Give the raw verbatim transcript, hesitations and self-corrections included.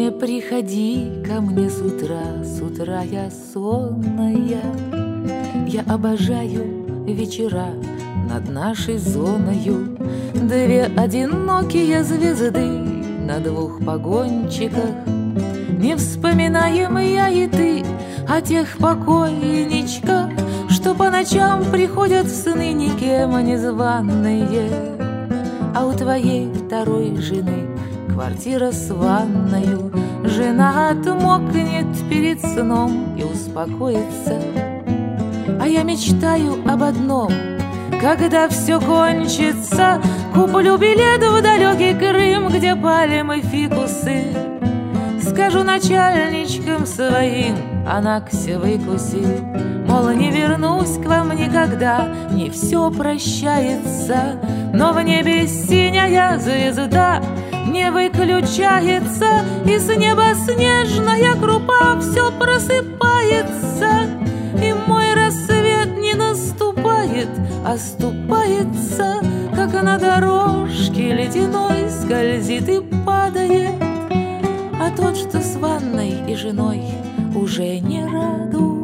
Не приходи ко мне с утра, с утра я сонная. Я обожаю вечера над нашей зоною. Две одинокие звезды на двух погончиках. Не вспоминаем я и ты о тех покойничках, что по ночам приходят в сны никем незваные. А у твоей второй жены квартира с ванною. Жена отмокнет перед сном и успокоится. А я мечтаю об одном: когда все кончится, куплю билет в далекий Крым, где пальмы, фикусы. Скажу начальничкам своим, анакси выкуси, мол, не вернусь к вам никогда, не все прощается. Но в небе синяя звезда не выключается, и с неба снежная крупа все просыпается. И мой рассвет не наступает, а ступается, как на дорожке ледяной скользит и падает. А тот, что с ванной и женой, уже не радует.